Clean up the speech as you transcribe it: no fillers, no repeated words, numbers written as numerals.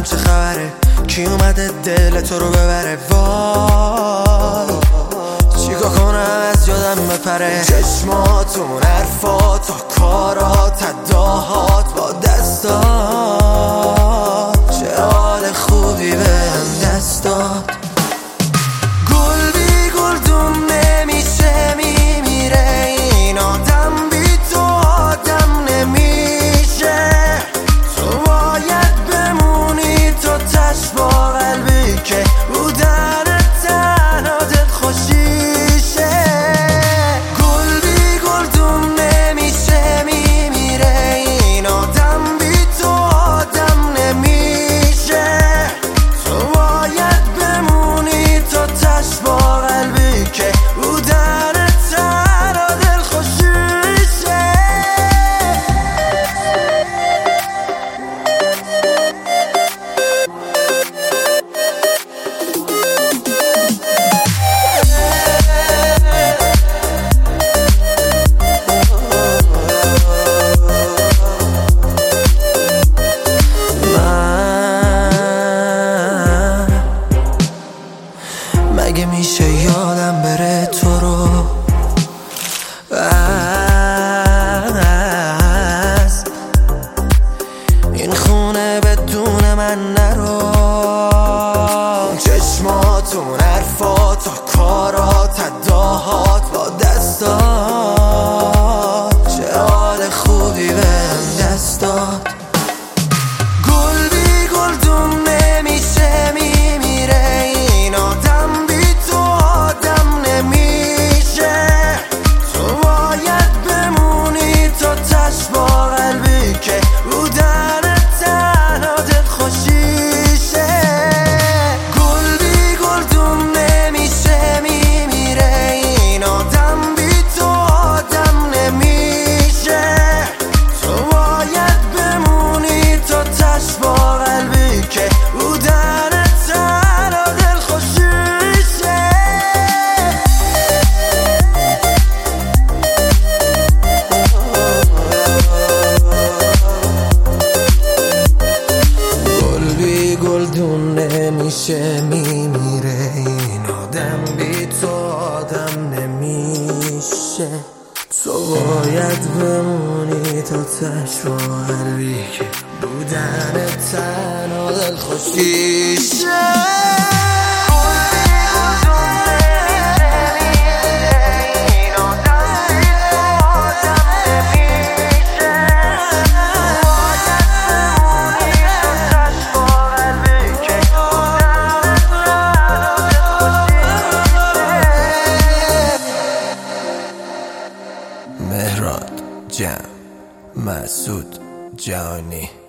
چه خبره، کی اومده دل تو رو ببره. وای چیکار کنم از یادم بپره. چشماتون، حرفات، کارات، اداهات با دستات، چه حال خوبی بهم دست داد. گل بی گلدون نمیشه، میمیره این آدم، بی تو آدم نمیشه. تو باید بمونی، تو تش با قلبی که بودن تنها دل خوشیشه. گل بی گلدون نمیشه، میمیره این آدم، بی تو آدم نمیشه. تو باید بمونی، تو تش با قلبی که بودن تنها دل خوشیشه. مگه میشه یادم بره تو رو از این خونه بدون من نرو. چشماتون، حرفات، کارات، اداهات با دستات، چه حال خوبی بهم دست داد. گل بی گلدون نمیشه، میمیره این آدم، بی تو آدم نمیشه. تو باید بمونی، تو تش با قلبی که بودن تنها دل خوشیشه. گل بی گلدون نمیشه، میمیره این آدم، بی تو آدم نمیشه. تو باید بمونی، تو تش با قلبی که بودن تنها دل خوشیشه. گل بی گلدون نمیشه، میمیره این آدم، بی تو آدم نمیشه. تو باید بمونی، تو تش با قلبی که بودن تنها دل خوشیشه. مهراد جمع، مسعود جهانی.